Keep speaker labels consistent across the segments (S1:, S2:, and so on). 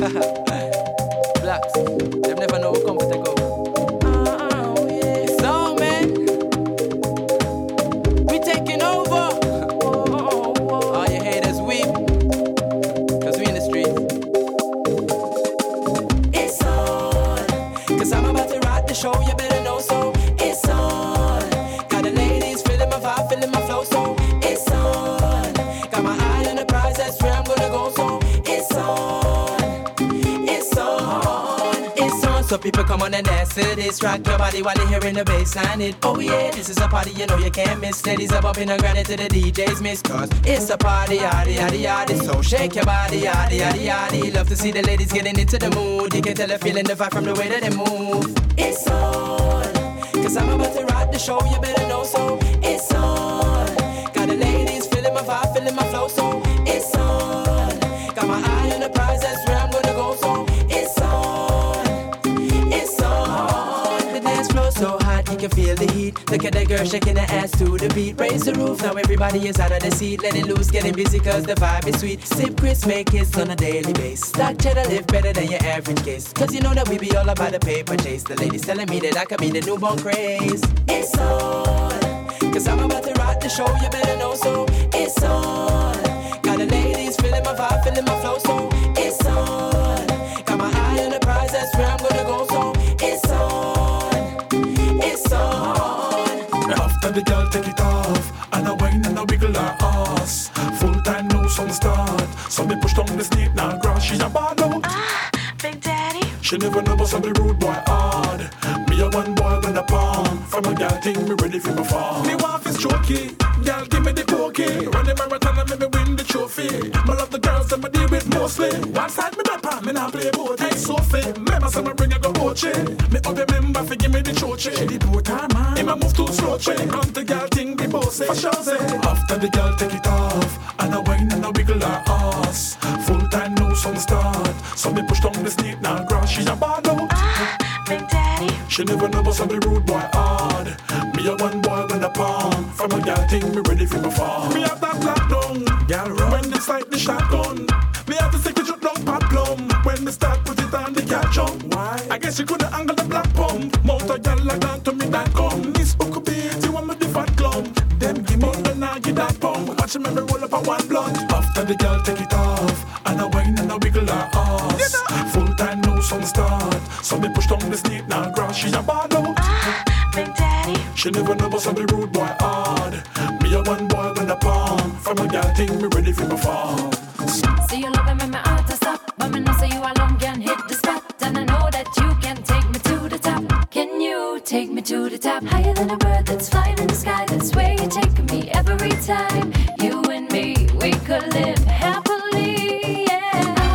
S1: Blacks, them never know who come to take over. Oh, yeah. It's on, man. We taking over. All you haters weep, cause we in the streets. It's on, cause I'm about to rock the show, you better know so. It's on, got the ladies feeling my vibe, feeling my flow, so it's on. Got my eye on the prize, that's where I'm gonna go, so it's on. It's on, it's on. So people come on and dance to this, rock your body while they're hearing the bass line. It, oh yeah, this is a party you know you can't miss. Ladies are bumping and grinding to the DJ's miss, cause it's a party, yaddy, yaddy, yaddy. So shake your body, yaddy, yaddy, yaddy. Love to see the ladies getting into the mood. You can tell they're feeling the vibe from the way that they move. It's on, cause I'm about to rock the show, you better know so. It's on, got the ladies feeling my vibe, feeling my flow, so it's on. Got my eye on the prize, that's where I'm gonna go, so it's on. It's on. The dance floor so hot, you can feel the heat. Look at that girl shaking her ass to the beat. Raise the roof, now everybody is out of the seat. Let it loose, getting busy cause the vibe is sweet. Sip Chris, make hits on a daily basis. Stock cheddar live better than your average case. Cause you know that we be all about the paper chase. The ladies telling me that I could be the newborn craze. It's on, cause I'm about to rock the show, you better know so. It's on, got the ladies feeling my vibe, feeling my flow, so it's on. Got my eye on the prize, that's where I'm gonna go, so it's on. It's on.
S2: After the girl take it off, and a wine and a wiggle her ass. Full time no sun start, so me push down the snake now grass. She a bad out.
S3: Big Daddy.
S2: She never know about some rude boy hard. Me a one boy with a palm. From a girl thing, me ready for my fall. Me want is choky, girl give me the pokey. Run the marathon and make me win the trophy. Me love the girls that me deal with mostly. One side me that palm, me not play both. Hey Sophie, remember some me bring a go Ochi. Me up remember fi give me the chochi. She the boat man, him a move too slow. When it come to girl thing, be bossy. For sure say. After the girl take it off, and a wine and a wiggle her ass. Full time no sun start, so me push down the snake now grass. She a bad out.
S3: Big Daddy.
S2: She never know about some rude boy hard. Me a one boy with a palm. From a girl thing, me ready for my fall. Me have that black down, girl run. When they sight the shotgun, me have to stick the shoot down pop plum. When me start put it on the catch up. Why? I guess you couldn't angle the black pump. Mount a girl like that to me that come. This book of beat, you want me the fat clump. Them give me the now get that pump. Watch me roll up a one blunt. After the girl take it off, and a wine and a wiggle her ass. Full time no sun start, so me push down the snake now grass. She a bad out.
S3: Big Daddy.
S2: She never know about some rude boy hard. Me a one boy with a palm. From a girl thing, me ready for my fall.
S4: See you love him and my heart to stop. But me know say you alone can hit the spot. And I know that you can take me to the top. Can you take me to the top? Higher than a bird that's flying in the sky. That's where you're taking me every time. You and me, we could live happily, yeah.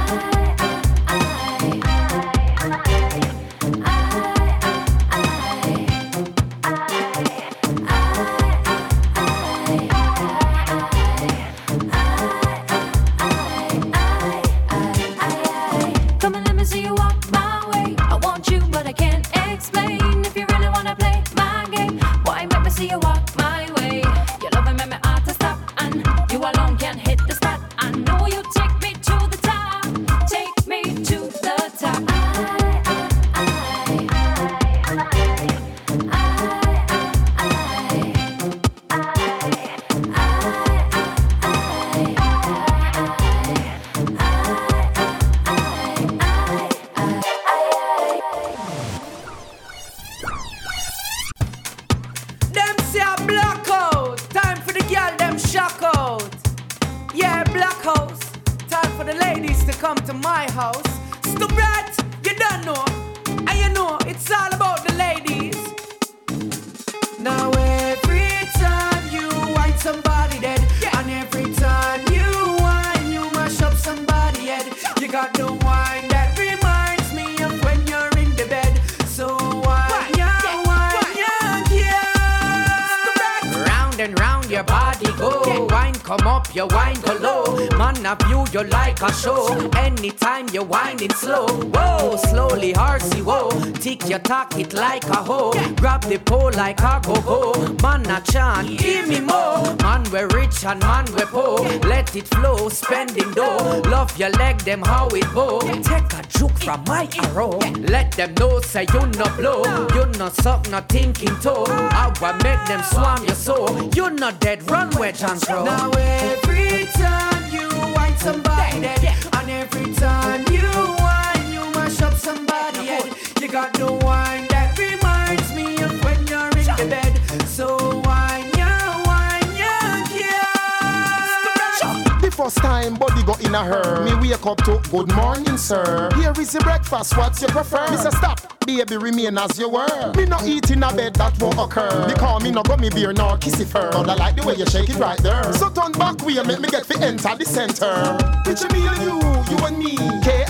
S4: Come and let me see you walk my way. I want you, but I can't explain. If you really wanna play my game, why make me see you walk my way? Your love and make me hard to stop, and you alone can hit the spot. I know you take me to the top, take me to the top.
S1: Them say a blackout, time for the girl them shock out. Yeah, black house, time for the ladies to come to my house. Stupid, you don't know, and you know it's all about the ladies. Now every time you whine somebody dead, and every time you whine you mash up somebody head. You got the wine that reminds me of when you're in the bed. So whine, yeah. Round and round your body go. Wine
S5: come up, you wine go low. Man, I view you like a show. Anytime you wine it slow. Whoa, slowly, horsey, whoa. Tick your tack it like a hoe. Grab the pole like a go-go. Man, a chant, give me more. Man, we're rich and man, we're poor. Let it flow, spending dough. Love your leg, them how it go. Take a juke from my arrow. Let them know, say you no blow. You no suck, no thinking toe. I will make them swam your soul. You not dead, run wedge and throw.
S1: Now every time you whine somebody dead, and every time you whine, you mash up somebody head. You got the wine that reminds me of when you're in the bed. So whine,
S6: The first time body go in a hurry, me wake up to good morning, sir. Here is the breakfast, what's you prefer? Mr. Stop, baby, remain as you were. Me no eat in a bed, that won't occur. Because me no go me beer nor kiss it fur. But I like the way you shake it right there. So turn back way, make me get fi enter the center. Picture me and you and me,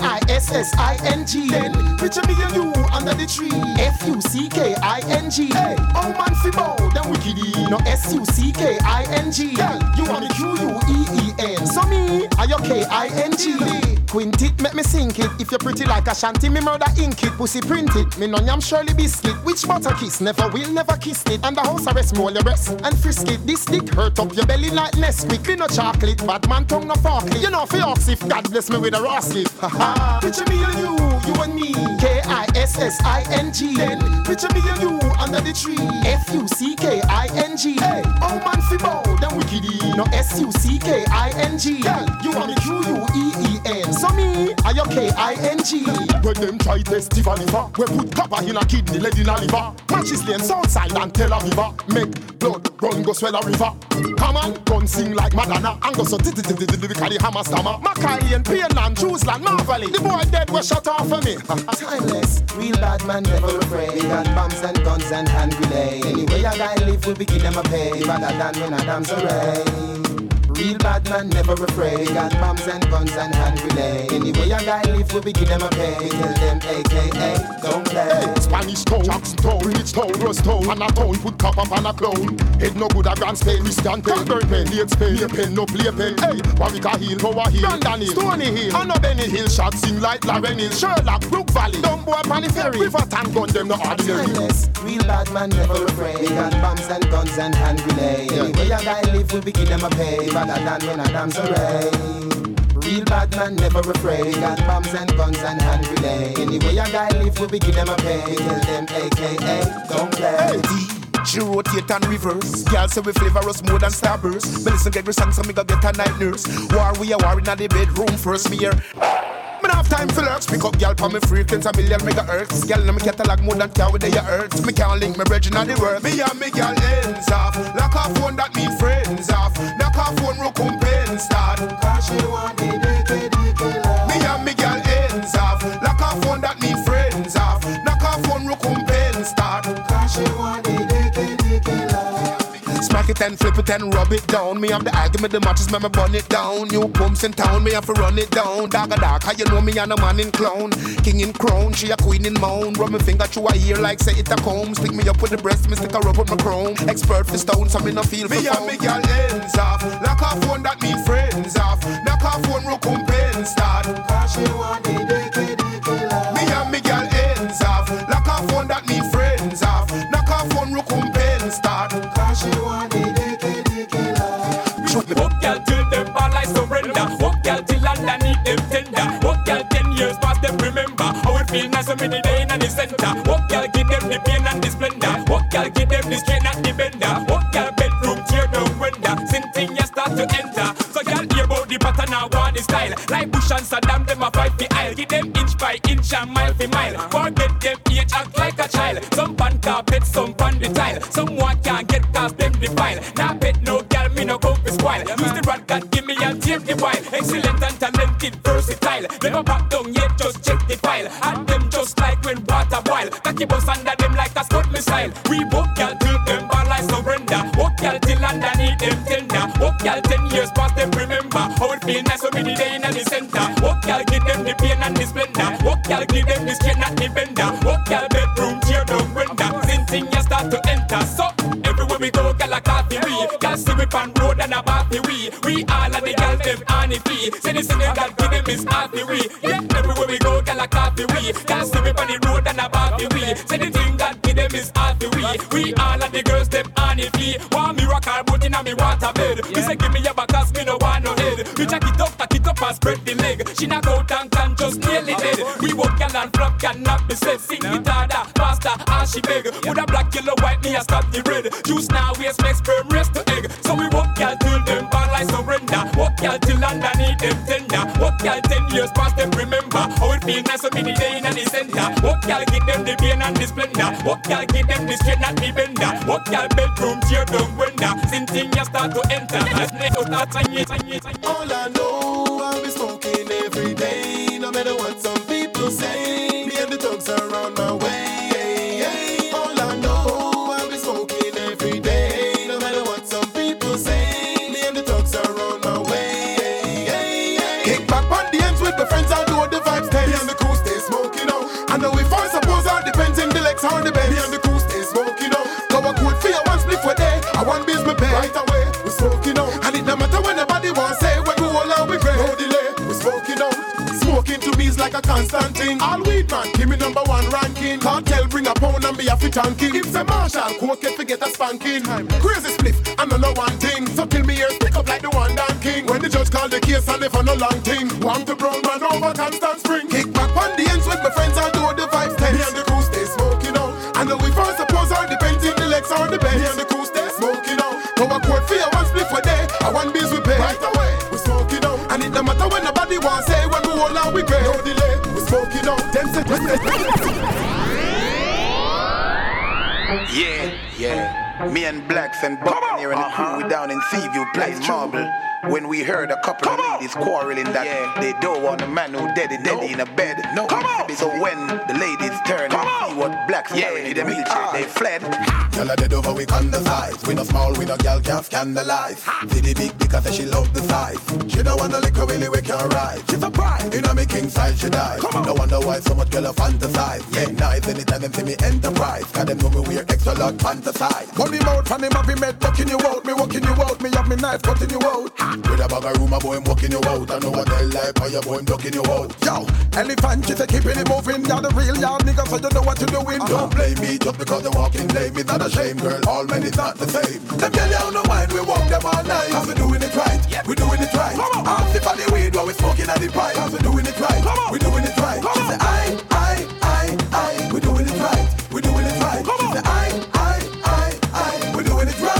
S6: K-I-S-S-I-N-G. Then picture me and you under the tree, F-U-C-K-I-N-G. Hey, oh man fi bow, then wickedy, no S-U-C-K-I-N-G. Girl, you want me Q-U-E-E-N. So me, are you K-I-N-G? Quint it, make me sink it. If you're pretty like a shanty, me murder ink it. Pussy print it, me no yam Shirley biscuit. Which butter kiss, never will, never kiss it. And the house arrest, roll your breast and frisk it. This dick hurt up your belly like Nesquik. Me no chocolate, bad man tongue no fork. You know for ox if God bless me with a raw slip. Ha picture me and you and me, K-I-S-S-I-N-G. Then picture me and you under the tree, F-U-C-K-I-N-G. Hey, oh man fi bow, then wickedy, no S-U-C-K-I-N-G. Girl, you want me Q-U-E-E-N. So me, are you K-I-N-G? When them try test the liver, we put copper in a kidney, lead in a liver. Matches lane Southside and Tel Aviv. Make blood run go swell a river. Come on, gun sing like Madonna. And go so carry hammer stammer. Mackay and Pearland, Jerusalem, Marvally. The boy dead was shut off for me.
S7: Timeless, real bad man never afraid. We got bombs and guns and hand grenades. Anyway a guy live, we begin them a pay. Better than when a dam's array. Real bad man never afraid. We got bombs and guns and hand grenades. Anyway a guy live, we begin them a pay. Tell them AKA, don't play.
S6: Hey, Spanish town, Jackson town, Rich town, Rust town. And a town put cop up on a clown. Head no good a Grand Spain, Christian pen, Burn pen, Late Spain, Lay pen, no play pen. Hey, Warwick Hill, Power Hill, Brandon Hill, Stony Hill, and no Benny Hill. Shot sing like Lauren Hill, Sherlock, Brook Valley, Dumbo and Panny Ferry. River and gun them no ordinary.
S7: Timeless, real bad man never afraid. We got bombs and guns and hand grenades. Anyway a guy live, we begin them a pay. Better than when a dam's array. Real bad man never afraid. We got bombs and guns and hand grenades. Anyway a guy live, we begin them a pay. Tell them AKA, don't play.
S6: Hey. She rotate and reverse. Girl say we flavor us more than Starburst. Me listen get me song so me go get a night nurse. War we a war in the bedroom first. Me here me have time for lurks. Pick up girl for me frequency a million megahertz. Girl in me catalog more than car with the earth. Me can't link me bridge in the world. Me and me girl ends off. Lock off phone that me friends off. Knock off phone recompense start.
S7: Cause she want the DK love.
S6: Me and me girl ends off. Lock off phone that me friends off. Knock off phone recompense start.
S7: Cause she want the DK love.
S6: Smack it and flip it and rub it down. Me have the argument, the matches, me burn it down. New pumps in town, me have to run it down. Dagger dark, how you know me and a man in clown. King in crown, she a queen in mound. Rub my finger through her ear like say it a comb. Stick me up with the breast, me stick her up with my chrome. Expert for stone, so me no feel for me phone. Me and me girl ends off. Lock off phone that me friends off. Knock off phone recompense start.
S7: Cause she want the DK love.
S6: Me and me girl ends off. Lock off phone that me friends off. Knock off phone recompense start.
S7: Cause she want the DK love.
S8: Walk y'all till them ball like surrender. Walk y'all till underneath them tender. Walk y'all 10 years past them remember how it feel nice so many day in the center. Walk y'all give them the pain and the splendor. Walk y'all give them the straight and the bender. Walk y'all bedroom tear down render. Sinting you start to enter. So y'all hear about the pattern and what the style. Like Bush and Saddam them a fight the aisle. Give them inch by inch and mile for mile. Forget them age act like a child. Some pan carpet, some pan the tile. Someone can't get cast them the file. Now pet no girl me no go for spoil. Use the rod God give me and tape the while. Excellent and talented, versatile. Never back down yet, just check the file. And them just like when water boil. Cocky bus under them like a Scott missile. We walk y'all till them ball like surrender. Walk y'all till underneath them tender. Walk y'all 10 years past them remember how it feel nice so many day in the center. Walk y'all give them the pain and the splendor. Walk y'all give them the straight and the bender. Walk y'all bedroom tear down render. Since you start to enter. So everywhere we go, y'all a coffee we. Y'all see we pan road and a party we. We money fee. Say the single God give them is half the way. Yeah, everywhere we go, girl a coffee we. Can't see me on the road and a back the way. Say the thing God give them is half the way. We all of the girls them on the fee. Want me rock our boat in a me water bed. Me say give me your back 'cause me no want no head. You jack it up and spread the leg. She knock out and can just nearly dead. We walk girl and flop cannot be said. Sing it harder, faster as she beg. With a black, yellow, white, me a stop the red. Juice now waste make sperm rest to egg. So we walk girl till them bad like surrender. Walk girl till underneath them tender. Walk girl 10 years past them remember. How it feel nice so many day in the center. Walk girl give them the pain and the splendor. Walk girl give them the straight not the bender. Walk girl bedroom tear down window. Since thing you start to enter.
S9: All I know, I'll be smoking every day. No matter what some people say. Me and the dogs are on my way. All I know, I'll be smoking every day. No matter what some people say. Me and the dogs are on my way. Kick back on the ends with the friends, I know the vibes stay. Me and the crew stay smoking out. I know if I suppose all depends in the legs or the bed. Me and the crew stay smoking out. Go a good for you, one split for day. I want biz me pay. Right away, we smoking out. And it no matter when nobody wants say when we all out we pray. No delay, we smoking out. Smoking to me is like a constant thing. All weed man, give me number one ranking. Cartel bring a pound and be a fit tanking. If say Marshall, coke can forget a spanking. Crazy spliff, and no one thing. So till me ears pick up like the one damn king. When the judge call the case and never no long thing. Want to brown man over constant spring. Kick back on the ends with my friends and do the vibes tense. Me and the crew stay smoking out. And we first suppose all depends in the legs or the bed. Me and the crew stay smoking out. Go a quart for you, one split for day. I want biz we pay. Right away, we smoking out. And it no matter when nobody wants say when we all out we pay. No delay, we smoking out. Them say
S10: Yeah. Me and Blacks and Buck here in the crew, we down in Seaview playing marble. When we heard a couple of ladies quarreling that they don't want a man who dead in a bed. So when the ladies turned and see what Blacks carrying in the wheelchair, they fled.
S9: Y'all are dead over we on the size. We no small, we no girl can't scandalize. See the big because she love the size. She don't want to lick her really we can ride. She's a pride, you know me king size she die. No wonder why so much girl a fantasize. Yeah, nice anytime them see me enterprise. Cause them know me wear extra lot fantasize. Money mouth from him have me med bucking you out. Me walking you out, me have me knife cutting you out. With a bag of room, a boy, I'm walking you out. I know what they like, how your boy, I'm ducking you out. Yo, elephant, she say keeping it moving. You're the real yard nigga, so you know what you're doing. Don't blame me just because they're walking lame. It's not a shame, girl, all men is not the same. Them girl, you don't mind, we walk them all night. Cause we doing it right, we doing it right. Ask if I the weed while we smoking at the pipe. Cause we doing it right, we doing it right. She say, I, we doing it right, we doing it right. She say, I, we doing it right.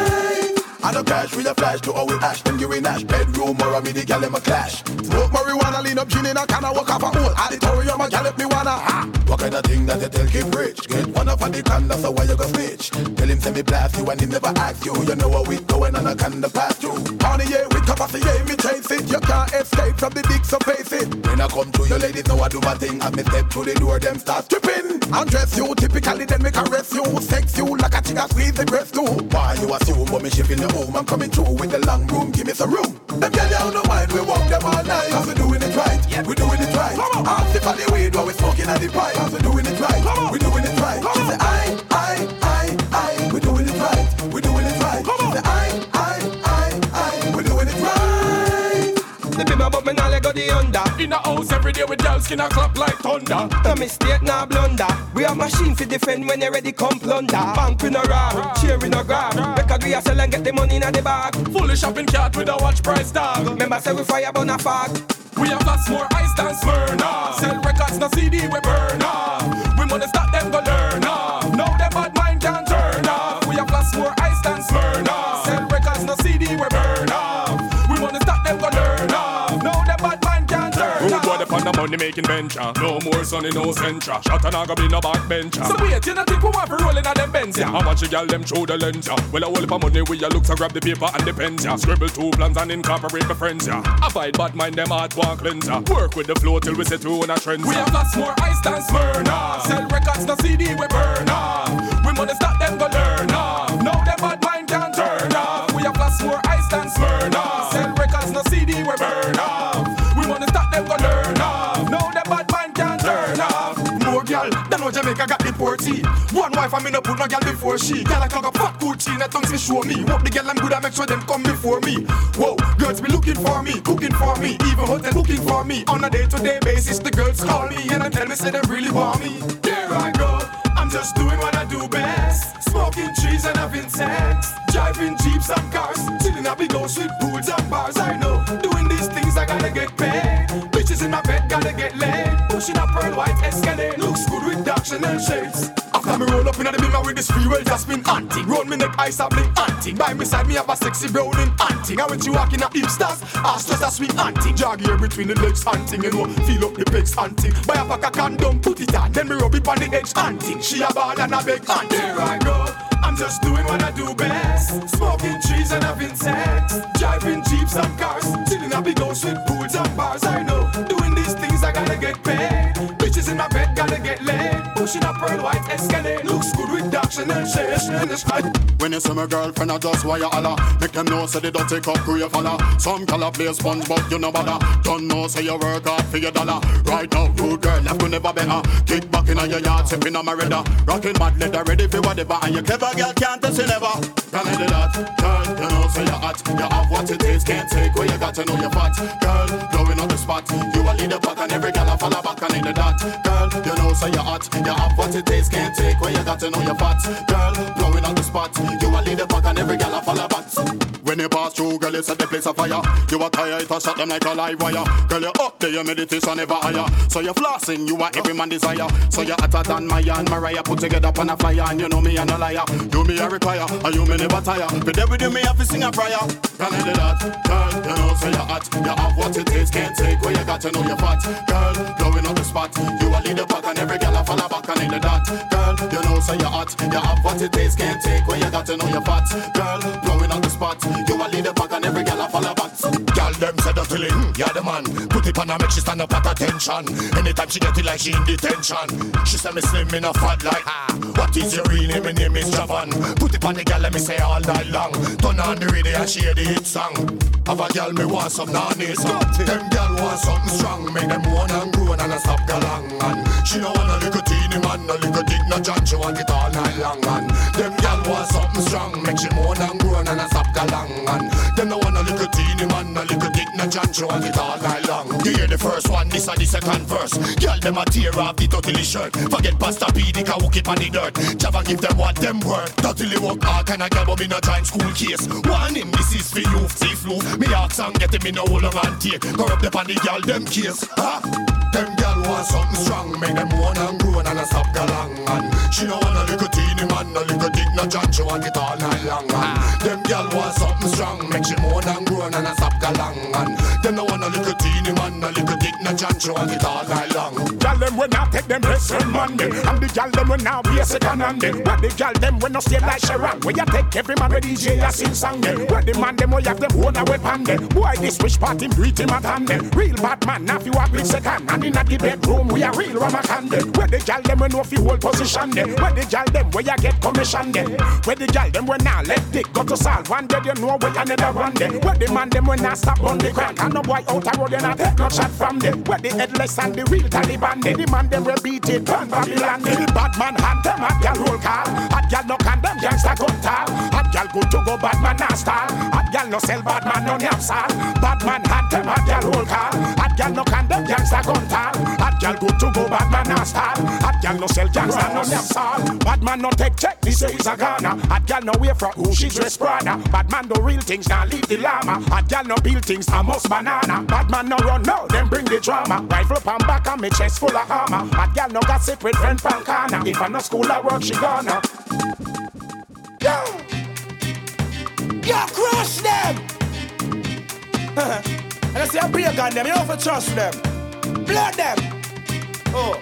S9: I don't cash with a flash to always ash. Them you in ash bedroom or a mini gal in my clash. Smoke marijuana, lean up gin in a can of walk off a hole. Auditorium a gal if me wanna. What kind of thing that you tell keep rich? Get one up on the can, that's why you go snitch. Tell him send me blast you and he never ask you. You know what we going on a can the past you. On the year with capacity, yeah, me chase it. You can't escape from the dick, so face it. When I come to you ladies, know I do my thing. As me step through the door, them start stripping. Undress you, typically then me caress you. Sex you like a chick I squeeze the breast too. Why you assume but me shipping the home? I'm coming through with the long room, give me some room. Them girl you don't mind, we walk them all night. Cause we doing it right, we doing it right. Ask if I the weed while we smoking at the pipe. Cause we doing it right, we doing it right. She say I, we doing it right, we doing it right. She say I, we doing it right. The bimmer but me nah let go the under.
S8: In a house every day with y'all skin a clap like thunder.
S9: No mistake, nah blunder. We have machine to defend when they ready come plunder. Bank we no rob, chair we no grab. Make agree a sell and get the money in the bag.
S8: Fully shopping cart with a watch price tag.
S9: Remember say we fire burn a fag.
S8: We have lots more ice than Smyrna. Sell records, no CD we burn off. We wanna start them go learn off. Now them bad mind can turn off. We have lots more ice than Smyrna. Sell records, no CD we burn off. We wanna start them go learn off. Now them bad mind can turn off. Who upon the money making venture? No more sunny, no centra. Shot and I go be no backbencher. So wait, you don't think we want for rolling at them bends, yeah? How much you gal them through the lens, yeah? Well, a whole heap of money we a look to grab the paper and the pens, yeah? Scribble two plans and incorporate the friends, yeah? Avoid bad mind them heart one cleanser. Work with the flow till we set through on a trend. We have lots more ice than Smyrna. Sell records, no CD we burn off. We wanna start them go learn off. Now them bad mind can turn off. We have lots more ice than Smyrna. Sell records, no CD we burn off. We wanna start them go learn off. Now them bad mind can turn off.
S9: More girl, than what Jamaica got the
S11: pour tea. One wife I me no put no girl before she. Girl I cock up fat Gucci, and tongues me show me. Hope the girl I'm good, I make sure them come before me. Whoa, girls be looking for me, cooking for me, even hotel booking for me. On a day-to-day basis, the girls call me and they tell me say they really want me. There I go, I'm just doing what I do best. Smoking trees and having sex, driving jeeps and cars, chilling at big house with pools and bars. I know, doing these things I gotta get paid. Bitches in my bed gotta get laid. Pushing a pearl white Escalade, looks good with dark Chanel shades. After me roll up in the beamer with this free well Jasmine hunting. Roll me neck ice a blink hunting. By my side me have a sexy browning hunting. And when you walk in a hipsters, ass just a sweet hunting. Jog here between the legs hunting, you know, feel up the pegs hunting. Buy a pack of condom, put it on, then me rub it on the edge hunting. She a ball and a beg hunting. There I go, I'm just doing what I do best. Smoking trees and having sex, driving jeeps and cars, chilling at big house with pools and bars. I know, doing these things I gotta get paid. Bitches in my bed gotta get laid. Pushing a pearl white Escalade, looks good with dark Chanel shades.
S12: When you see my girlfriend, I just wire holla. Make them know say they don't take up crew fella. Some color play sponge, but you no bother. Don't know say you work hard for your dollar. Right now, good girl, left will never better. Kick back in your yard, sipping on my radar. Rocking mad leather, ready for whatever. And you clever girl can't test you never. Can I do that? Girl, you know say you're hot. You have what it is, can't take what you got to know you're fat. Girl, blowing on the spot. You a lead the pack and every girl a follow back and into that. Girl, you know say you're hot. You have what it is, can't take what you got to know you're fat. Girl, blowing on the spot. You a lead the pack and every girl a follow back. When you pass through, girl, you set the place a fire. You a tire, it a shot them like a live wire. Girl, you up there, your meditation never higher. So you're flossing, you are every man desire. So you're hotter than Maya and Mariah. Put together on a flyer, and you know me and a liar. You me a require, and you me never tire. But there with you, me have to sing a prayer. Can I do that? Girl, you know, so you're hot. You have what it is, can't take what you got to know you're fat. Girl, blowing on the spot. You a lead the pack, and every girl a follow back and into that. Girl, you know, so you're hot. You have what it is, can't take what you got to know you're fat. Girl, blowing on the spot. You a lead the pack and every girl a follow back.
S9: Girl, them said the feeling, you're the man. Put it on her, make she stand up at attention. Anytime she get it like she in detention. She say me slim, me no fat like what is your real name? My name is Javan. Put it on the girl, let me say all night long. Turn on the radio and she hear the hit song. Have a girl, me want some nannies. Them girl want something strong. Make them one and grow and a stop galang. And she no want a little teeny man, a little dick no John. She want it all night long. And them girl want something strong. Make she more and grow and a stop galang. And them no want a little teeny man, a little dick no John. She want it all night long. You hear the first one, this and the second verse. Girl, them a tear off the totally shirt. Forget Pastor P, they can walk it on the dirt. Java give them what them worth. Totally work hard, can I get but me no join school case. Warning, this is for you, thief loop. Me ask and get him in no hold on and take. Corrupt up on the girl, them case. Ha! Them girl want something strong. Make them one and grow and a stop galang. And she no want a little teeny man, a little dick no John. She want it all night long. And them girl want something strong. Make she more and grow and a stop galang. And them no want a little teeny man, a little dick no John. She want it all night long.
S6: Girl them when I take them dress on Monday, and the girl them when now be a second hand. But the girl them when no stay like Sharon. Where you take every man with DJ a sing song. Where the man them will have them own a weapon. Boy this wish part him greet him at hand. Real bad man now if you walk with second. And in the bedroom we a real Ramakan. Where the girl them when no fi hold position. Where the girl them where you get commission. Where the girl them when now let dick go to solve one day you know where another one. Where the man them when now stop on the crack. And no boy out a road you not take no shot from them. Where the headless and the real Taliban. The man them will beat it on Babylon. The bad man hand them a girl roll call. A girl no condemn gangsta gun tall. A girl good to go bad man not stall. A girl no sell bad man no nap sal. Bad man hand them a girl roll call. A girl no condemn gangsta gun tall. A girl good to go bad man not stall. A girl no sell gangsta no nap sal. Bad man no take check, this is a Ghana. A girl no wear from who she dress Prada. Bad man do real things, now leave the llama. A girl no build things, I must banana. Bad man no run now, them bring the drama. Rifle up and back and me chest full of armor. A girl no gossip with friend from corner. If I no school I work, she gonna. Yo, crush them. And I say I break on them, you don't have to trust them. Blood them. Oh,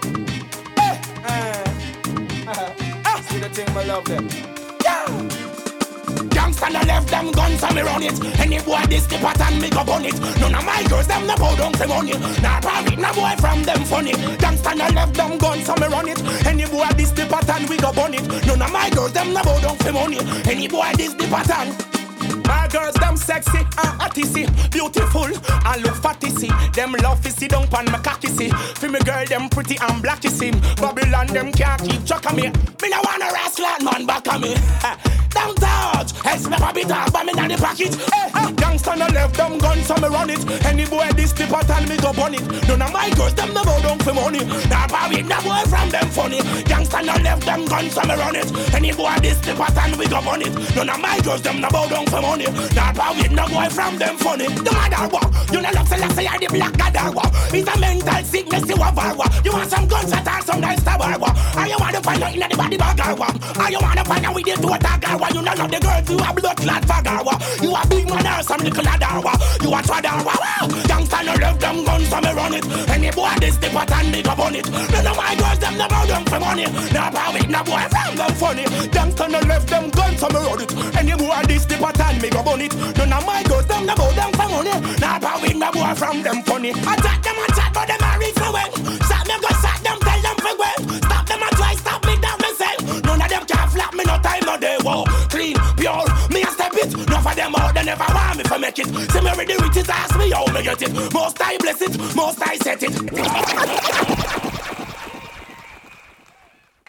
S6: see the thing, I love them. Yo. Gangsta no left them guns and me run it. Any boy this the pattern me go bun it. None of my girls them no bow down for money. Nah party no boy from them funny. Gangsta no left them guns and me run it. Any boy this the pattern we go bun it. None of my girls them no bow down for money. Any boy this the pattern.
S8: My girls, them sexy and artisty, beautiful and look fatty, see. Them love to see down pan my cocky, see. For me girl, them pretty and blacky, see. Babylon, them can't keep track of me. Me no wanna rascal man back of me. Don't touch, else me pop it off, but me not the package. Gangsta no left them guns, so me run it. Any boy this tip and me go burn it. None of my girls, them no bow down for money. Now bow it, no boy from them funny. Gangsta no left them guns, so me run it. Any boy this tip and we go burn it. None of my girls, them no bow down for money. Now bow it, no boy from them funny. The mother war, you know love say I the black god war. It's a mental sickness you have war. You want some guns that are some nice star war. Or you want to find out in the body bag war. Or you want to find out with you to attack war. You know love the girls, you a blood clot fagger war. You a big man or some little ladder war. You a twadder war. Gangsta no left them guns, so me run it. Any boy this the pot and me go burn it. None of my girls, them no bow down for money. Now bow it, no boy from them funny. Gangsta no left them guns, so me run it. Any boy this the pot and me go burn it. None of my girls, them no bow down for money. Now bow it, no boy from them funny. Attack them, but them a reach for when. Shot me, go shot them, tell them for when. Stop them and try, stop me down myself. None of them can flap me, no time, no day. Whoa, clean, pure, me a step it. None of them out, they never want me to make it. See me ready with it, ask me how me get it. Most I bless it, most I set it.